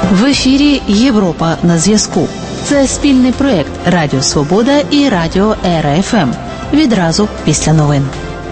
В ефірі «Європа на зв'язку». Це спільний проєкт Радіо Свобода і Радіо РФМ. Відразу після новин.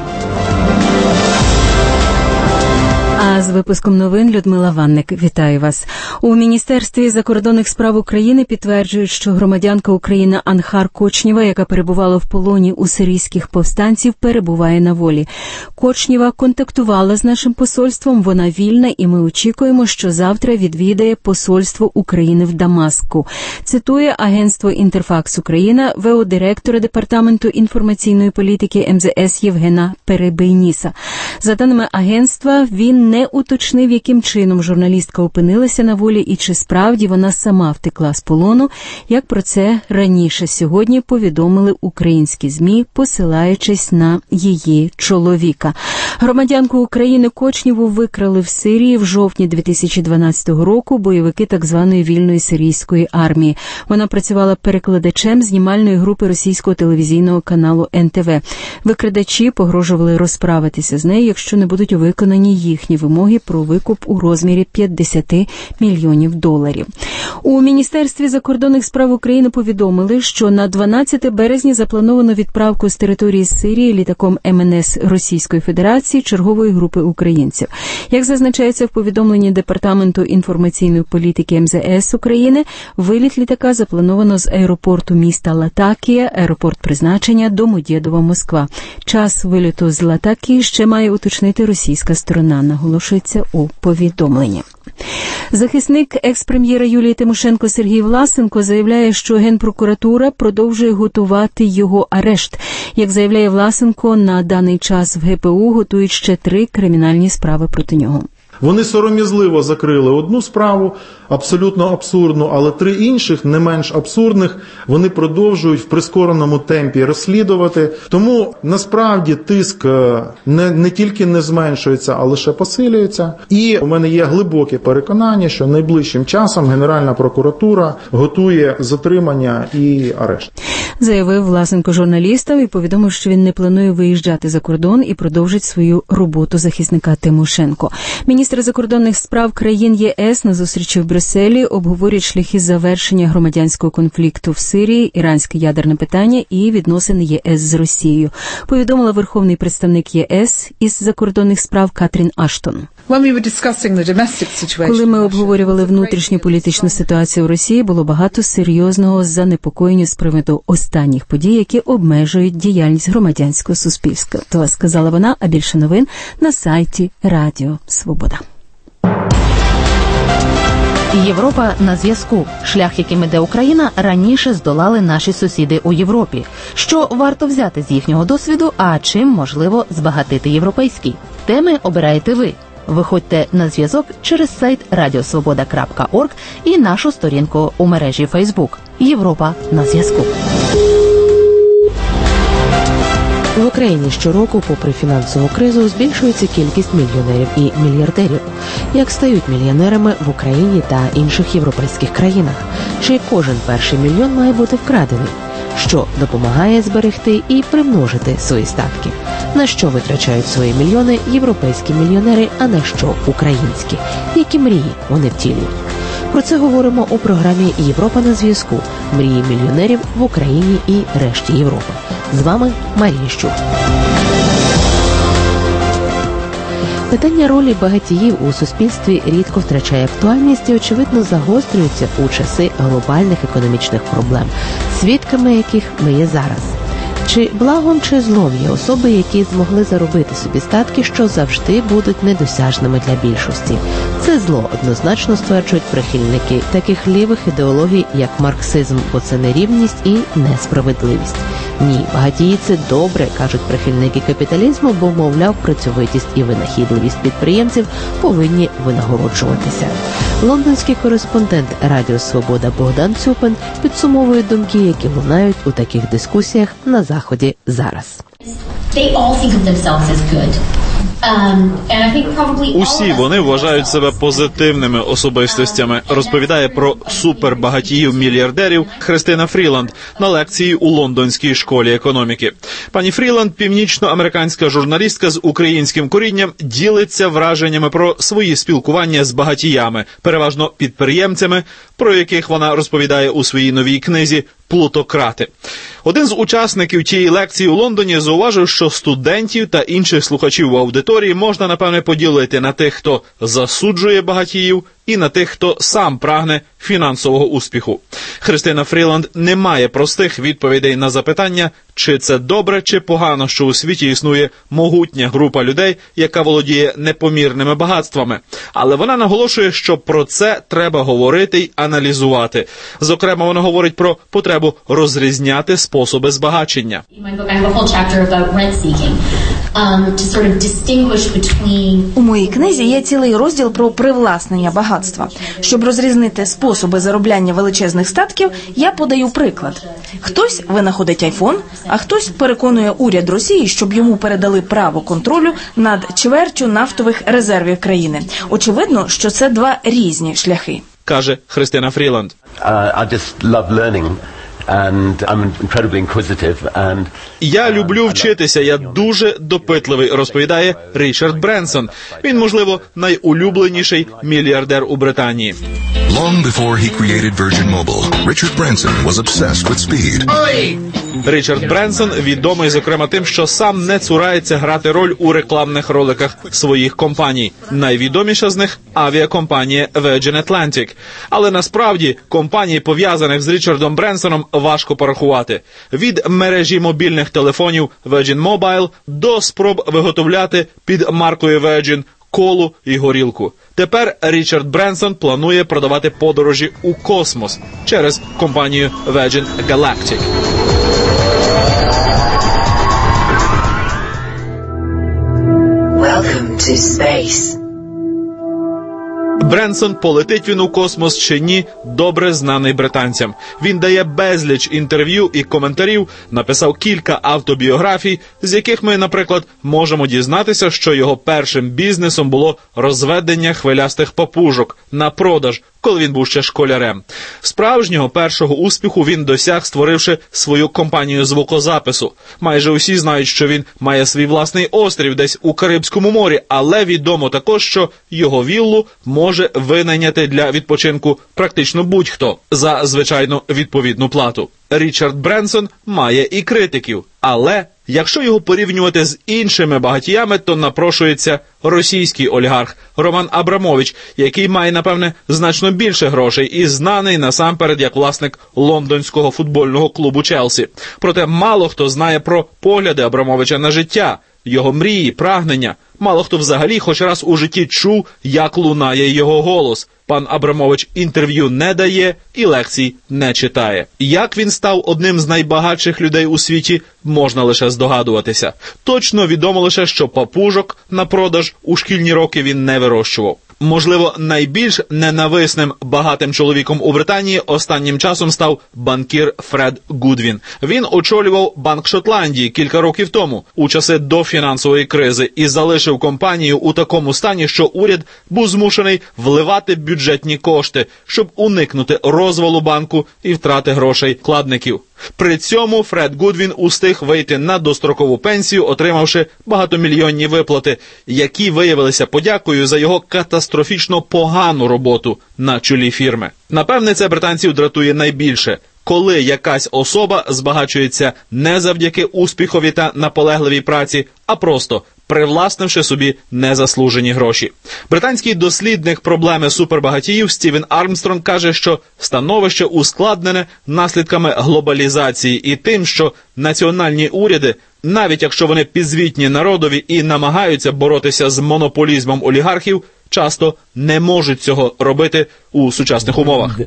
А з випуском новин Людмила Ванник. Вітаю вас. У Міністерстві закордонних справ України підтверджують, що громадянка України Анхар Кочнєва, яка перебувала в полоні у сирійських повстанців, перебуває на волі. Кочнєва контактувала з нашим посольством, вона вільна, і ми очікуємо, що завтра відвідає посольство України в Дамаску. Цитує агентство «Інтерфакс Україна» ВО-директора Департаменту інформаційної політики МЗС Євгена Перебийніса. За даними агентства, він не уточнив, яким чином журналістка опинилася на волі і чи справді вона сама втекла з полону, як про це раніше сьогодні повідомили українські ЗМІ, посилаючись на її чоловіка. Громадянку України Кочнєву викрали в Сирії в жовтні 2012 року бойовики так званої вільної сирійської армії. Вона працювала перекладачем знімальної групи російського телевізійного каналу НТВ. Викрадачі погрожували розправитися з нею, якщо не будуть виконані їхні вимоги про викуп у розмірі $50 мільйонів. У Міністерстві закордонних справ України повідомили, що на 12 березня заплановано відправку з території Сирії літаком МНС Російської Федерації чергової групи українців. Як зазначається в повідомленні Департаменту інформаційної політики МЗС України, виліт літака заплановано з аеропорту міста Латакія, аеропорт призначення Домодєдово, Москва. Час виліту з Латакії ще має уточнити російська сторона, наголошується у повідомленні. Захисник екс-прем'єра Юлії Тимошенко Сергій Власенко заявляє, що Генпрокуратура продовжує готувати його арешт. Як заявляє Власенко, на даний час в ГПУ готують ще 3 кримінальні справи проти нього. Вони сором'язливо закрили одну справу, абсолютно абсурдну, але 3 інших, не менш абсурдних, вони продовжують в прискореному темпі розслідувати. Тому, насправді, тиск не тільки не зменшується, а лише посилюється. І у мене є глибоке переконання, що найближчим часом Генеральна прокуратура готує затримання і арешт. Заявив Власенко журналістам і повідомив, що він не планує виїжджати за кордон і продовжить свою роботу захисника Тимошенко. Міністри закордонних справ країн ЄС на зустрічі в Брюсселі обговорюють шляхи завершення громадянського конфлікту в Сирії, іранське ядерне питання і відносини ЄС з Росією, повідомила верховний представник ЄС із закордонних справ Катрін Аштон. Коли ми обговорювали внутрішню політичну ситуацію в Росії, було багато серйозного занепокоєння з приводу останніх подій, які обмежують діяльність громадянського суспільства. То сказала вона, а більше новин на сайті Радіо Свобода. Європа на зв'язку. Шлях, яким іде Україна, раніше здолали наші сусіди у Європі. Що варто взяти з їхнього досвіду, а чим можливо збагатити європейський? Теми обираєте ви. Виходьте на зв'язок через сайт radiosvoboda.org і нашу сторінку у мережі Facebook «Європа на зв'язку». В Україні щороку, попри фінансову кризу, збільшується кількість мільйонерів і мільярдерів. Як стають мільйонерами в Україні та інших європейських країнах? Чи кожен перший мільйон має бути вкрадений? Що допомагає зберегти і примножити свої статки? На що витрачають свої мільйони європейські мільйонери, а на що українські? Які мрії вони втілюють? Про це говоримо у програмі «Європа на зв'язку. Мрії мільйонерів в Україні і решті Європи». З вами Марія Щур. Питання ролі багатіїв у суспільстві рідко втрачає актуальність і, очевидно, загострюється у часи глобальних економічних проблем, свідками яких ми є зараз. Чи благом, чи злом є особи, які змогли заробити собі статки, що завжди будуть недосяжними для більшості? Це зло, однозначно стверджують прихильники таких лівих ідеологій, як марксизм, бо це нерівність і несправедливість. Ні, багатії – це добре, кажуть прихильники капіталізму, бо, мовляв, працьовитість і винахідливість підприємців повинні винагороджуватися. Лондонський кореспондент Радіо Свобода Богдан Цюпин підсумовує думки, які лунають у таких дискусіях на Заході зараз. They all think of themselves as good. Усі вони вважають себе позитивними особистостями, розповідає про супербагатіїв-мільярдерів Христина Фріланд на лекції у Лондонській школі економіки. Пані Фріланд, північноамериканська журналістка з українським корінням, ділиться враженнями про свої спілкування з багатіями, переважно підприємцями, про яких вона розповідає у своїй новій книзі «Плутократи». Один з учасників тієї лекції у Лондоні зауважив, що студентів та інших слухачів в аудиторії можна, напевне, поділити на тих, хто засуджує багатіїв, і на тих, хто сам прагне фінансового успіху. Христина Фріланд не має простих відповідей на запитання, чи це добре, чи погано, що у світі існує могутня група людей, яка володіє непомірними багатствами. Але вона наголошує, що про це треба говорити й аналізувати. Зокрема, вона говорить про потребу розрізняти способи збагачення. У моїй книзі є цілий розділ про привласнення багатства. Щоб розрізнити способи заробляння величезних статків, я подаю приклад. Хтось винаходить айфон, а хтось переконує уряд Росії, щоб йому передали право контролю над чвертю нафтових резервів країни. Очевидно, що це два різні шляхи. Каже Христина Фріланд. Я люблю вчитися, я дуже допитливий, розповідає Річард Бренсон. Він, можливо, найулюбленіший мільярдер у Британії. Long before he created Virgin Mobile, Richard Branson was obsessed with speed. Річард Бренсон відомий, зокрема, тим, що сам не цурається грати роль у рекламних роликах своїх компаній. Найвідоміша з них – авіакомпанія Virgin Atlantic. Але насправді компаній, пов'язаних з Річардом Бренсоном, важко порахувати. Від мережі мобільних телефонів Virgin Mobile до спроб виготовляти під маркою Virgin колу і горілку. Тепер Річард Бренсон планує продавати подорожі у космос через компанію Virgin Galactic. Welcome to space. Бренсон, полетить він у космос чи ні, добре знаний британцям. Він дає безліч інтерв'ю і коментарів, написав кілька автобіографій, з яких ми, наприклад, можемо дізнатися, що його першим бізнесом було розведення хвилястих папужок на продаж, коли він був ще школярем. Справжнього першого успіху він досяг, створивши свою компанію звукозапису. Майже усі знають, що він має свій власний острів десь у Карибському морі, але відомо також, що його віллу може винайняти для відпочинку практично будь-хто за, звичайно, відповідну плату. Річард Бренсон має і критиків, але якщо його порівнювати з іншими багатіями, то напрошується російський олігарх Роман Абрамович, який має, напевне, значно більше грошей і знаний насамперед як власник лондонського футбольного клубу «Челсі». Проте мало хто знає про погляди Абрамовича на життя, його мрії, прагнення. Мало хто взагалі хоч раз у житті чув, як лунає його голос. Пан Абрамович інтерв'ю не дає і лекцій не читає. Як він став одним з найбагатших людей у світі, можна лише здогадуватися. Точно відомо лише, що папужок на продаж у шкільні роки він не вирощував. Можливо, найбільш ненависним багатим чоловіком у Британії останнім часом став банкір Фред Гудвін. Він очолював Банк Шотландії кілька років тому, у часи до фінансової кризи, і залишив компанію у такому стані, що уряд був змушений вливати бюджетні кошти, щоб уникнути розвалу банку і втрати грошей вкладників. При цьому Фред Гудвін устиг вийти на дострокову пенсію, отримавши багатомільйонні виплати, які виявилися подякою за його катастрофічно погану роботу на чолі фірми. Напевне, це британців дратує найбільше, коли якась особа збагачується не завдяки успіхові та наполегливій праці, а просто привласнивши собі незаслужені гроші. Британський дослідник проблеми супербагатіїв Стівен Армстронг каже, що становище ускладнене наслідками глобалізації і тим, що національні уряди, навіть якщо вони підзвітні народові і намагаються боротися з монополізмом олігархів, часто не можуть цього робити у сучасних умовах.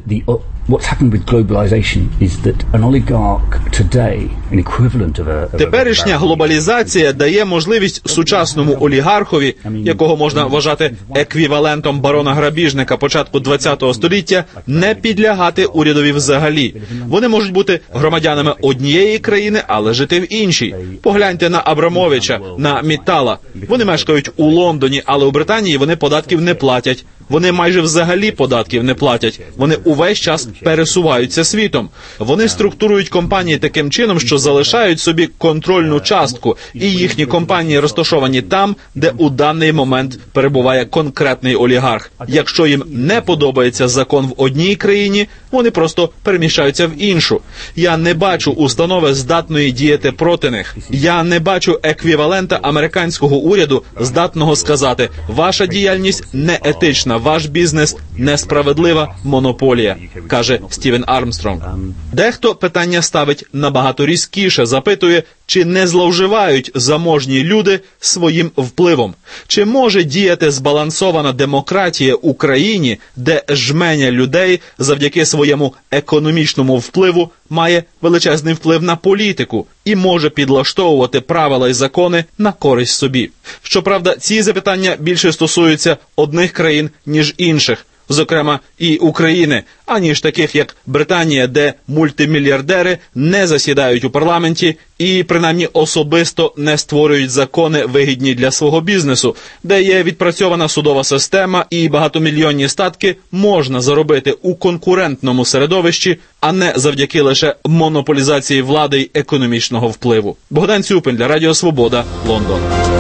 Теперішня глобалізація дає можливість сучасному олігархові, якого можна вважати еквівалентом барона-грабіжника початку ХХ століття, не підлягати урядові взагалі. Вони можуть бути громадянами однієї країни, але жити в іншій. Погляньте на Абрамовича, на Міттала. Вони мешкають у Лондоні, але у Британії вони податків не платять. Вони майже взагалі податків не платять. Вони увесь час пересуваються світом. Вони структурують компанії таким чином, що залишають собі контрольну частку, і їхні компанії розташовані там, де у даний момент перебуває конкретний олігарх. Якщо їм не подобається закон в одній країні, вони просто переміщаються в іншу. Я не бачу установи, здатної діяти проти них. Я не бачу еквівалента американського уряду, здатного сказати: ваша діяльність неетична, ваш бізнес несправедлива монополія, каже Стівен Армстронг. Дехто питання ставить набагато різкіше, запитує, чи не зловживають заможні люди своїм впливом? Чи може діяти збалансована демократія у країні, де жменя людей завдяки своєму економічному впливу має величезний вплив на політику і може підлаштовувати правила і закони на користь собі? Щоправда, ці запитання більше стосуються одних країн, ніж інших, зокрема і України, аніж таких, як Британія, де мультимільярдери не засідають у парламенті і, принаймні, особисто не створюють закони, вигідні для свого бізнесу, де є відпрацьована судова система і багатомільйонні статки можна заробити у конкурентному середовищі, а не завдяки лише монополізації влади й економічного впливу. Богдан Цюпин для Радіо Свобода, Лондон.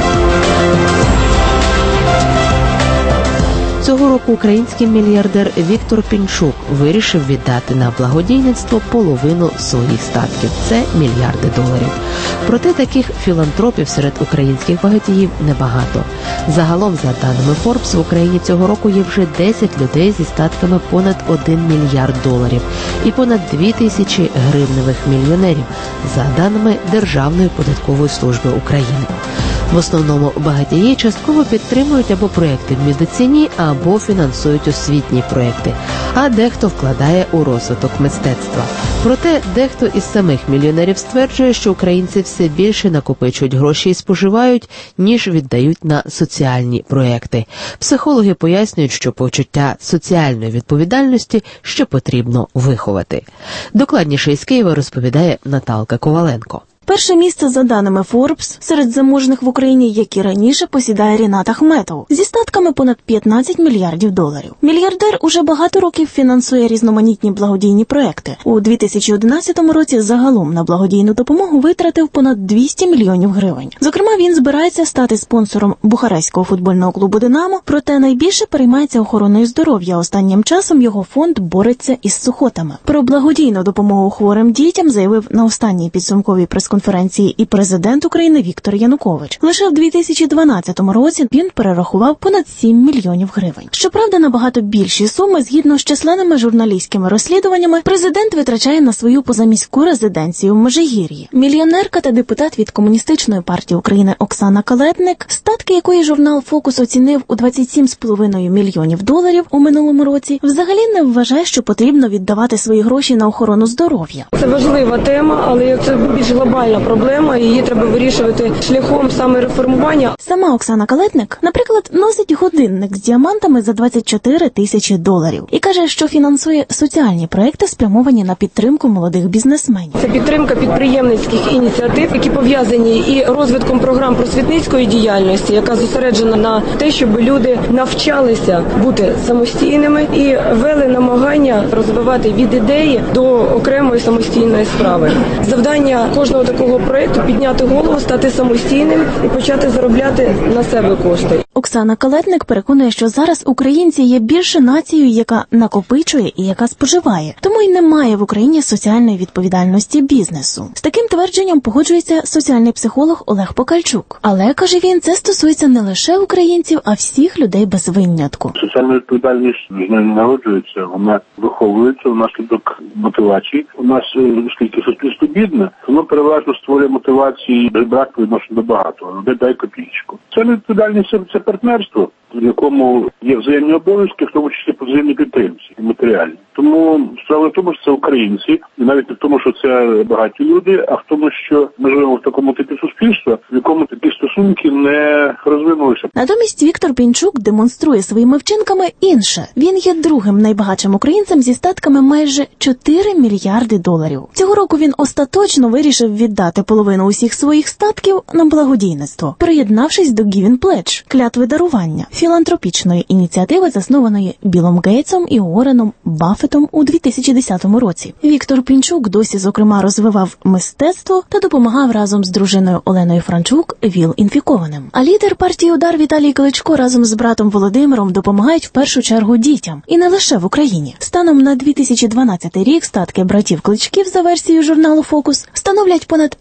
Цього року український мільярдер Віктор Пінчук вирішив віддати на благодійництво половину своїх статків. Це мільярди доларів. Проте таких філантропів серед українських багатіїв небагато. Загалом, за даними Forbes, в Україні цього року є вже 10 людей зі статками понад 1 мільярд доларів і понад 2000 гривневих мільйонерів, за даними Державної податкової служби України. В основному багатії частково підтримують або проекти в медицині, або фінансують освітні проекти, а дехто вкладає у розвиток мистецтва. Проте дехто із самих мільйонерів стверджує, що українці все більше накопичують гроші і споживають, ніж віддають на соціальні проекти. Психологи пояснюють, що почуття соціальної відповідальності ще потрібно виховати. Докладніше із Києва розповідає Наталка Коваленко. Перше місце, за даними Forbes, серед заможних в Україні, як і раніше, посідає Рінат Ахметов зі статками понад 15 мільярдів доларів. Мільярдер уже багато років фінансує різноманітні благодійні проекти. У 2011 році загалом на благодійну допомогу витратив понад 200 мільйонів гривень. Зокрема, він збирається стати спонсором Бухарестського футбольного клубу «Динамо», проте найбільше переймається охороною здоров'я. Останнім часом його фонд бореться із сухотами. Про благодійну допомогу хворим дітям заявив на останній підсумковій прес-конференції і президент України Віктор Янукович. Лише в 2012 році він перерахував понад 7 мільйонів гривень. Щоправда, набагато більші суми, згідно з численними журналістськими розслідуваннями, президент витрачає на свою позаміську резиденцію в Межигір'ї. Мільйонерка та депутат від Комуністичної партії України Оксана Калетник, статки якої журнал «Фокус» оцінив у 27,5 мільйонів доларів у минулому році, взагалі не вважає, що потрібно віддавати свої гроші на охорону здоров'я. Це важлива тема, але це більш глобальна проблема, і її треба вирішувати шляхом саме реформування. Сама Оксана Калетник, наприклад, носить годинник з діамантами за 24 тисячі доларів і каже, що фінансує соціальні проекти, спрямовані на підтримку молодих бізнесменів. Це підтримка підприємницьких ініціатив, які пов'язані і розвитком програм просвітницької діяльності, яка зосереджена на те, щоб люди навчалися бути самостійними і вели намагання розвивати від ідеї до окремої самостійної справи. Завдання кожного такого проєкту – підняти голову, стати самостійним і почати заробляти на себе кошти. Оксана Калетник переконує, що зараз українці є більше нацією, яка накопичує і яка споживає. Тому й немає в Україні соціальної відповідальності бізнесу. З таким твердженням погоджується соціальний психолог Олег Покальчук. Але, каже він, це стосується не лише українців, а всіх людей без винятку. Соціальна відповідальність з нею не народжується, вона виховується внаслідок мотивації. У нас, оскільки суспільство бідне, воно переважно створює мотивації брак по відношенню до багатого. Дай копійку. Соціальна відповідальність – це це партнерство, в якому є взаємні обов'язки, в тому числі по взаємній підтримці і матеріальні. Тому справа в тому, що це українці, і навіть не в тому, що це багаті люди, а в тому, що ми живемо в такому типі суспільства, в якому такі стосунки не розвинулися. Натомість Віктор Пінчук демонструє своїми вчинками інше. Він є другим найбагатшим українцем зі статками майже 4 мільярди доларів. Цього року він остаточно вирішив віддати половину усіх своїх статків на благодійництво, приєднавшись до Giving Pledge – клятви дарування, філантропічної ініціативи, заснованої Білом Гейтсом і Уорреном Баффетом у 2010 році. Віктор Пінчук досі, зокрема, розвивав мистецтво та допомагав разом з дружиною Оленою Франчук ВІЛ-інфікованим. А лідер партії «Удар» Віталій Кличко разом з братом Володимиром допомагають в першу чергу дітям. І не лише в Україні. Станом на 2012 рік статки братів Кличків за версією журналу «Фокус» становлять понад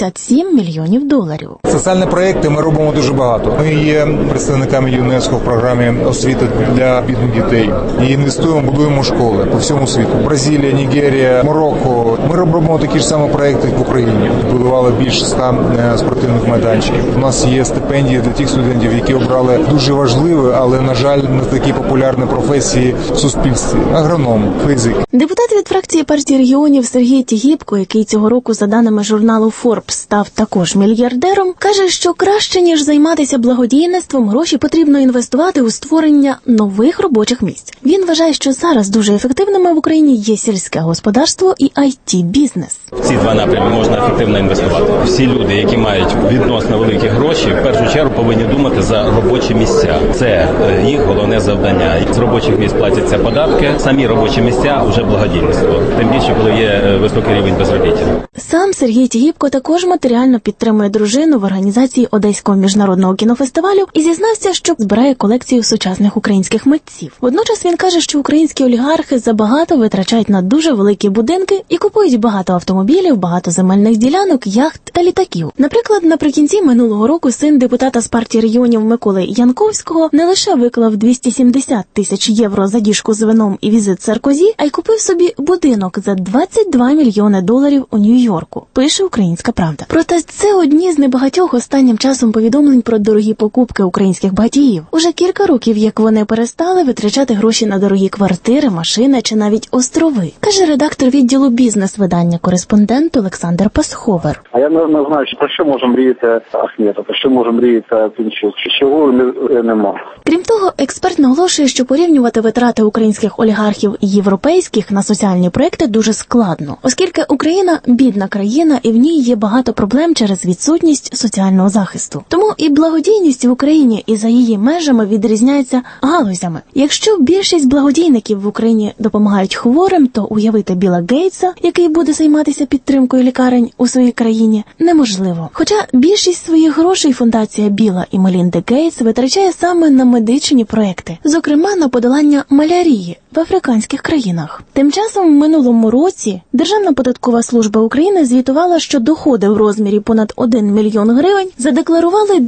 57 мільйонів доларів. Соціальні проекти ми робимо дуже багато. Ми є представниками ЮНЕСКО в програмі освіти для бідних дітей. І інвестуємо, будуємо школи по всьому світу. Бразилія, Нігерія, Марокко. Ми робимо такі ж самі проекти, як в Україні. Будували більше 100 спортивних майданчиків. У нас є стипендії для тих студентів, які обрали дуже важливі, але, на жаль, не такі популярні професії в суспільстві. Агроном, фізик. Депутат від фракції партії регіонів Сергій Тігіпко, який цього року, за даними журналу Forbes, став також мільярдером, каже, що краще, ніж займатися благодійництвом, гроші потрібно інвестувати у створення нових робочих місць. Він вважає, що зараз дуже ефективними в Україні є сільське господарство і IT-бізнес. В ці два напрями можна ефективно інвестувати. Всі люди, які мають відносно великі гроші, в першу чергу повинні думати за робочі місця. Це їх головне завдання. З робочих місць платяться податки, самі робочі місця вже благодійництво. Тим більше, коли є високий рівень безробіття. Сам Сергій Тігіпко також матеріально підтримує дружину в організації Одеського міжнародного кінофестивалю і зізнався, що збирає колекцію сучасних українських митців. Водночас він каже, що українські олігархи забагато витрачають на дуже великі будинки і купують багато автомобілів, багато земельних ділянок, яхт та літаків. Наприклад, наприкінці минулого року син депутата з партії регіонів Миколи Янковського не лише виклав 270 тисяч євро за діжку з вином і візит Саркозі, а й купив собі будинок за 22 мільйони доларів у Нью-Йорку, пише «Українська правда». Проте це одні з небагатьох останнім часом повідомлень про дорогі покупки українських багатіїв. Уже кілька років, як вони перестали витрачати гроші на дорогі квартири, машини чи навіть острови, каже редактор відділу бізнес-видання «Кореспондент» Олександр Пасховер. А я не знаю, про що може мріяти Ахметов, про що може мріяти Пінчук, чого нема. Крім того, експерт наголошує, що порівнювати витрати українських олігархів і європейських на соціальні проекти дуже складно, оскільки Україна – бідна країна і в ній є багато проблем через відсутність соціального захисту. Тому і благодійність в Україні і за її межами відрізняється галузями. Якщо більшість благодійників в Україні допомагають хворим, то уявити Біла Гейтса, який буде займатися підтримкою лікарень у своїй країні, неможливо. Хоча більшість своїх грошей фундація Біла і Мелінди Гейтс витрачає саме на медичні проекти, зокрема на подолання малярії в африканських країнах. Тим часом в минулому році Державна податкова служба України звітувала, що доходи в розмірі понад 1 мільйон гривень задекларували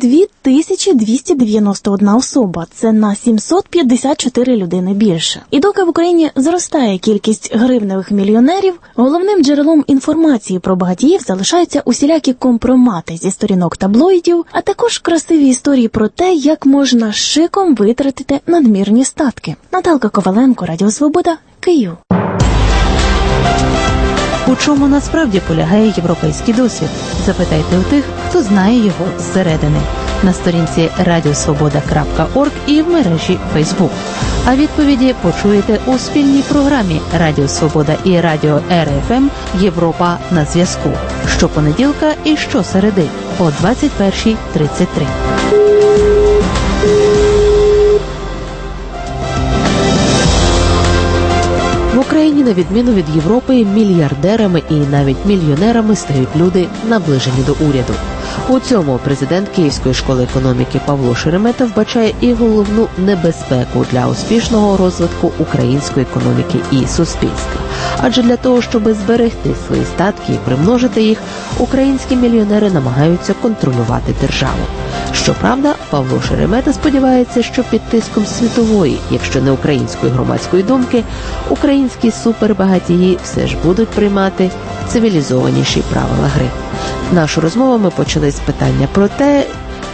2291 особа. Це на 754 людини більше. І доки в Україні зростає кількість гривневих мільйонерів, головним джерелом інформації про багатіїв залишаються усілякі компромати зі сторінок таблоїдів, а також красиві історії про те, як можна шиком витратити надмірні статки. Наталка Коваленко, Радіо Свобода, Київ. У чому насправді полягає європейський досвід? Запитайте у тих, хто знає його зсередини. На сторінці radiosvoboda.org і в мережі Facebook. А відповіді почуєте у спільній програмі Радіо Свобода і Радіо РФМ «Європа на зв'язку» щопонеділка і щосереди о 21:33. В Україні, на відміну від Європи, мільярдерами і навіть мільйонерами стають люди, наближені до уряду. У цьому президент Київської школи економіки Павло Шеремета вбачає і головну небезпеку для успішного розвитку української економіки і суспільства. Адже для того, щоб зберегти свої статки і примножити їх, українські мільйонери намагаються контролювати державу. Щоправда, Павло Шеремета сподівається, що під тиском світової, якщо не української громадської думки, українські супербагатії все ж будуть приймати цивілізованіші правила гри. Нашу розмову ми почали з питання про те,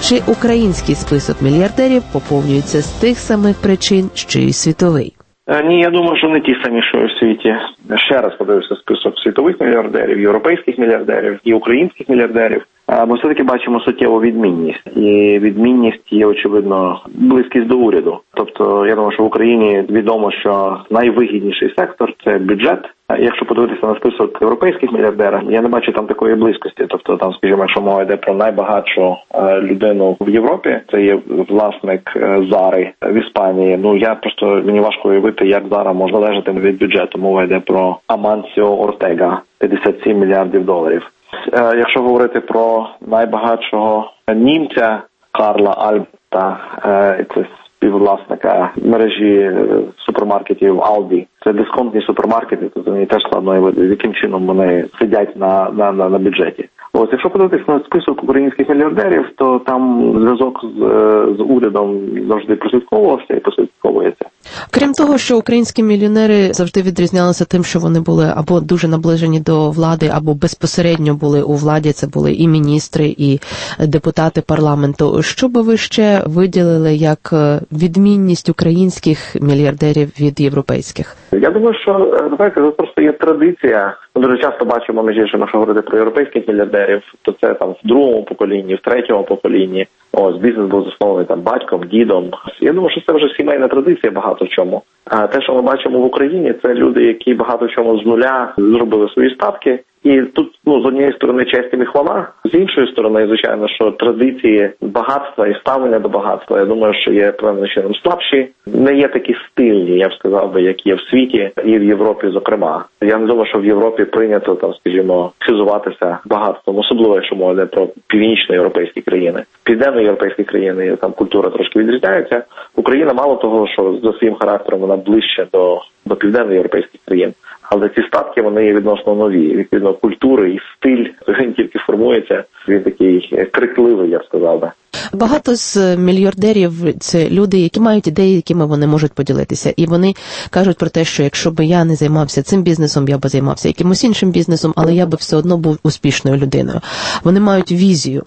Чи український список мільярдерів поповнюється з тих самих причин, що й світовий? Ні, я думаю, що не ті самі, що і в світі. Ще раз подивився список світових мільярдерів, європейських мільярдерів і українських мільярдерів. Ми все-таки бачимо суттєву відмінність. І відмінність є, очевидно, близькість до уряду. Тобто, я думаю, що в Україні відомо, що найвигідніший сектор – це бюджет. Якщо подивитися на список європейських мільярдерів, я не бачу там такої близькості. Тобто, там, скажімо, якщо мова йде про найбагатшу людину в Європі, це є власник Зари в Іспанії. Я просто, мені важко уявити, як Зара може залежати від бюджету. Мова йде про Амансіо Ортега, 57 мільярдів доларів. Якщо говорити про найбагатшого німця Карла Альберта, це співвласника мережі супермаркетів Aldi, це дисконтні супермаркети, то мені теж складно, яким чином вони сидять на бюджеті. Ось, якщо подивитися на список українських мільярдерів, то там зв'язок з урядом завжди прослідковувався і прослідковується. Крім того, що українські мільйонери завжди відрізнялися тим, що вони були або дуже наближені до влади, або безпосередньо були у владі, це були і міністри, і депутати парламенту. Що би ви ще виділили як відмінність українських мільярдерів від європейських? Я думаю, що це просто є традиція. Ми дуже часто бачимо, між іншим, якщо говорити про європейських мільярдерів, то це там в другому поколінні, в третьому поколінні. Ось, бізнес був заснований там батьком, дідом. Я думаю, що це вже сімейна традиція багато в чому. А те, що ми бачимо в Україні, це люди, які багато в чому з нуля зробили свої статки. І тут, з однієї сторони, честь і хвала, з іншої сторони, звичайно, що традиції багатства і ставлення до багатства, я думаю, що є певним чином слабші, не є такі стильні, я б сказав би, як є в світі і в Європі, зокрема. Я не думаю, що в Європі прийнято, там, скажімо, хизуватися багатством, особливо, якщо мова йде про північноєвропейські країни. Південноєвропейські країни, там культура трошки відрізняється. Україна, мало того, що за своїм характером вона ближче до південноєвропейських країн. Але ці статки, вони є відносно нові. Відповідно, культури і стиль, він тільки формується, він такий крикливий, я б сказав би. Багато з мільярдерів – це люди, які мають ідеї, якими вони можуть поділитися. І вони кажуть про те, що якщо б я не займався цим бізнесом, я б займався якимось іншим бізнесом, але я б все одно був успішною людиною. Вони мають візію.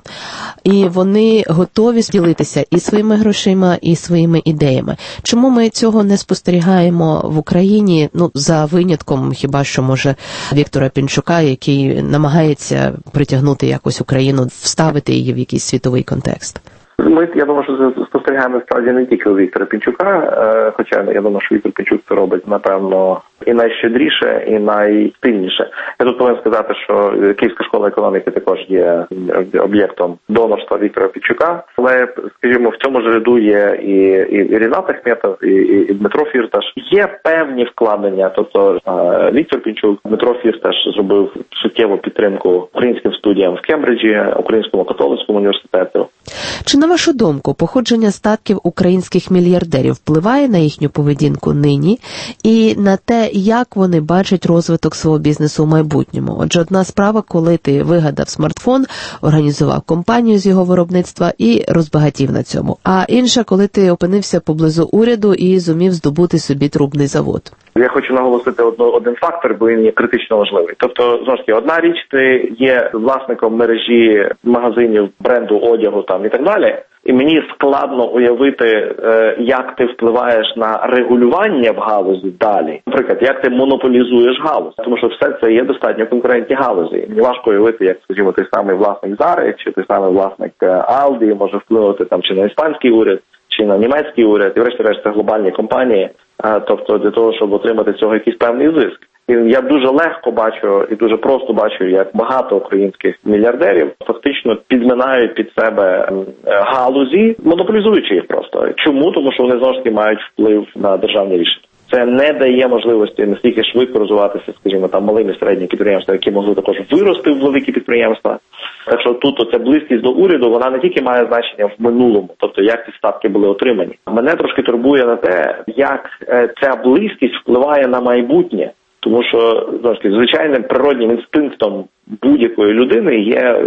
І вони готові ділитися і своїми грошима, і своїми ідеями. Чому ми цього не спостерігаємо в Україні? За винятком, хіба що, може, Віктора Пінчука, який намагається притягнути якось Україну, вставити її в якийсь світовий контекст. Я думаю, що це спостерігаємо справді не тільки у Віктора Пінчука, хоча я думаю, що Віктор Пінчук це робить, напевно, і найщедріше, і найстильніше. Я тут повинен сказати, що Київська школа економіки також є об'єктом донорства Віктора Пінчука, але, скажімо, в цьому ж ряду є і Рінат Ахметов, і Дмитро Фірташ. Є певні вкладення, тобто Віктор Пінчук, Дмитро Фірташ зробив суттєву підтримку українським студіям в Кембриджі, Українському католицькому університету. Чи, на вашу думку, походження статків українських мільярдерів впливає на їхню поведінку нині і на те, як вони бачать розвиток свого бізнесу у майбутньому? Отже, одна справа, коли ти вигадав смартфон, організував компанію з його виробництва і розбагатів на цьому. А інша, коли ти опинився поблизу уряду і зумів здобути собі трубний завод. Я хочу наголосити один фактор, бо він є критично важливий. Тобто, знову ж таки, одна річ, ти є власником мережі магазинів, бренду, одягу там і так далі, і мені складно уявити, як ти впливаєш на регулювання в галузі далі. Наприклад, як ти монополізуєш галузь, тому що все це є достатньо конкурентні галузі. Мені важко уявити, як, скажімо, той самий власник Зари, чи той самий власник Aldi може впливати там чи на іспанський уряд, чи на німецький уряд, і врешті-решт це глобальні компанії, тобто для того, щоб отримати цього якийсь певний зиск. І я дуже легко бачу і дуже просто бачу, як багато українських мільярдерів фактично підминають під себе галузі, монополізуючи їх просто. Чому? Тому що вони знову ж таки мають вплив на державні рішення. Це не дає можливості настільки швидко розвиватися, скажімо, там малими і середні підприємства, які могли також вирости в великі підприємства. Так що тут оця близькість до уряду, вона не тільки має значення в минулому, тобто як ці статки були отримані. Мене трошки турбує на те, як ця близькість впливає на майбутнє. Тому що, звичайним природнім інстинктом будь-якої людини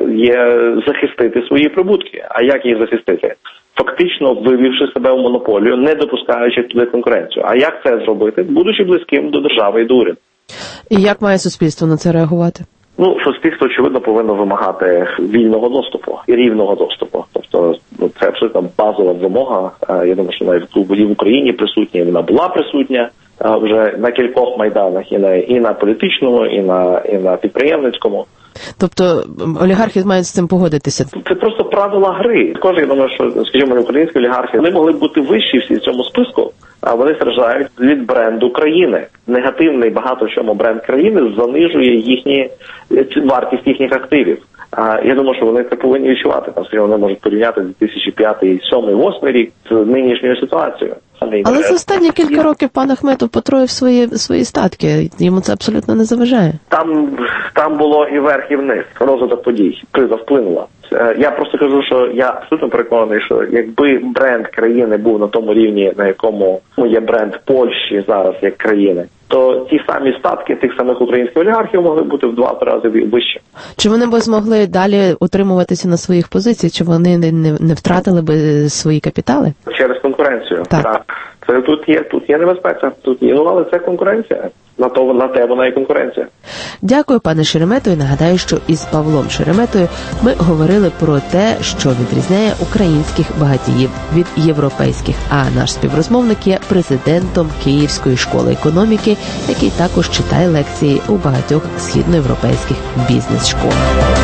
є захистити свої прибутки. А як їх захистити? Фактично вивівши себе в монополію, не допускаючи туди конкуренцію. А як це зробити? Будучи близьким до держави і до уряду. І як має суспільство на це реагувати? Суспільство, очевидно, повинно вимагати вільного доступу і рівного доступу. Тобто Це абсолютно базова вимога. Я думаю, що навіть і в Україні присутня, вона була присутня вже на кількох майданах, і на політичному, і на підприємницькому. Тобто олігархи мають з цим погодитися? Це просто правила гри. Також, я думаю, що, скажімо, українські олігархи, вони могли б бути вищі всі в цьому списку, а вони страждають від бренду країни. Негативний багато в чому бренд країни занижує вартість їхніх активів. Я думаю, що вони це повинні відчувати. Там, скажімо, вони можуть порівняти 2005, 2007, 2008 рік з нинішньою ситуацією. Але за останні кілька років пан Ахметов потроїв свої статки. Йому це абсолютно не заважає. Там було і вверх, і вниз. Розвиток подій. Криза вплинула. Я просто кажу, що я абсолютно переконаний, що якби бренд країни був на тому рівні, на якому є бренд Польщі зараз як країни, то ті самі статки тих самих українських олігархів могли бути в 2-3 рази вище. Чи вони б змогли далі утримуватися на своїх позиціях? Чи вони не втратили б свої капітали? Через конкуренцію. Так. Це тут є небезпека. Але це конкуренція. На те вона і конкуренція. Дякую, пане Шеремето, і нагадаю, що із Павлом Шереметою ми говорили про те, що відрізняє українських багатіїв від європейських, а наш співрозмовник є президентом Київської школи економіки, який також читає лекції у багатьох східноєвропейських бізнес-школах.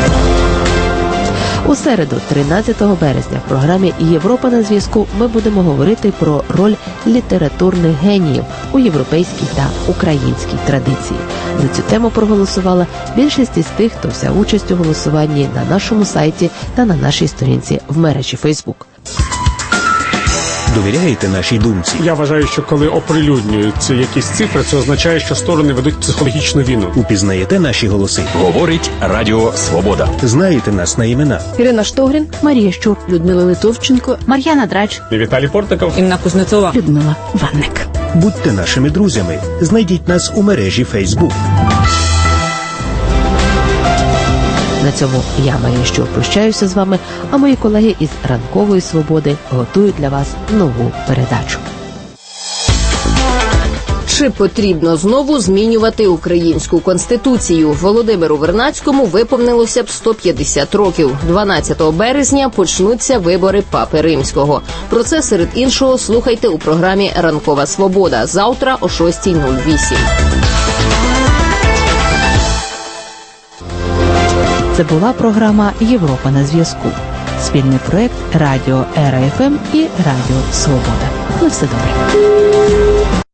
У середу, 13 березня, в програмі «Європа на зв'язку» ми будемо говорити про роль літературних геніїв у європейській та українській традиції. За цю тему проголосувала більшість із тих, хто взяв участь у голосуванні на нашому сайті та на нашій сторінці в мережі Facebook. Довіряєте нашій думці? Я вважаю, що коли оприлюднюються якісь цифри, це означає, що сторони ведуть психологічну війну. Упізнаєте наші голоси? Говорить Радіо Свобода. Знаєте нас на імена? Ірина Штогрін, Марія Щур, Людмила Литовченко, Мар'яна Драч, Віталій Портников, Інна Кузнецова, Людмила Ванник. Будьте нашими друзями. Знайдіть нас у мережі Facebook. На цьому я, Марія Щур, прощаюся з вами, а мої колеги із «Ранкової свободи» готують для вас нову передачу. Чи потрібно знову змінювати українську конституцію? Володимиру Вернадському виповнилося б 150 років. 12 березня почнуться вибори Папи Римського. Про це, серед іншого, слухайте у програмі «Ранкова свобода» завтра о 6:08. Це була програма «Європа на зв'язку». Спільний проєкт Радіо Ера ФМ і Радіо Свобода. На все добре.